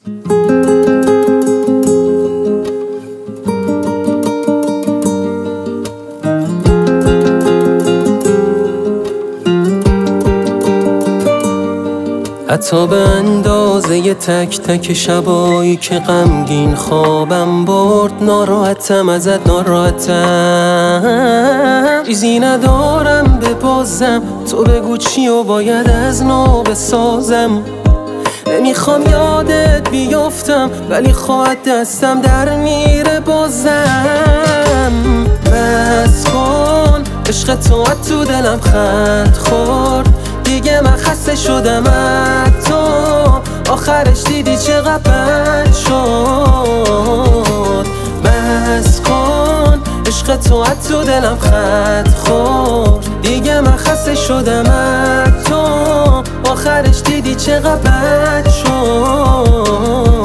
حتی به اندازه ی تک تک شبایی که غمگین خوابم برد ناراحتم ازت، ناراحتم. چیزی ندارم ببازم، تو بگو چی و باید از نو بسازم. نمیخوام یادت بیفتم ولی خواهد دستم در میره بازم. بس کن عشق تو تو دلم خط خورد، دیگه من خسته شدم از تو. آخرش دیدی چقدر بد شد. بس کن عشق تو دلم خط خورد، دیگه من خسته شدم از تو. آخرش دیدی چقدر بد شد.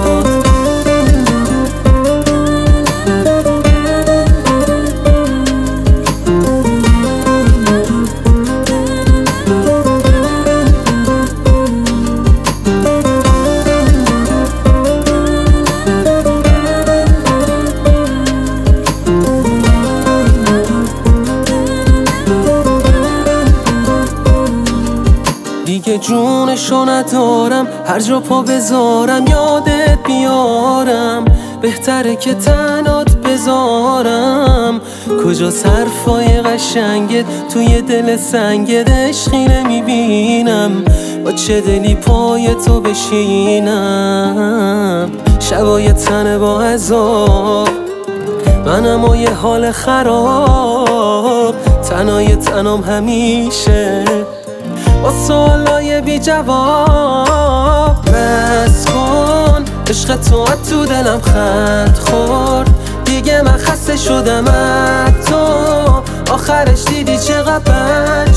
دیگه جونشو ندارم، هر جا پا بذارم یادت بیارم. بهتره که تنات بذارم. کجا حرفای قشنگت توی دل سنگت، عشقی نمیبینم. با چه دلی پای تو بشینم. شبای تنه با عذاب، منم و یه حال خراب. تنهای تنم همیشه با سوالای بی جواب. بس کن عشق تو دلم خط خورد، دیگه من خسته شدم از تو. آخرش دیدی چقدر بد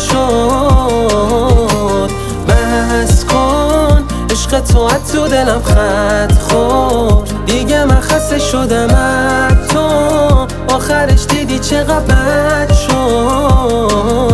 شد. بس کن عشق تو دلم خط خورد، دیگه من خسته شدم از تو. آخرش دیدی چقدر بد شد.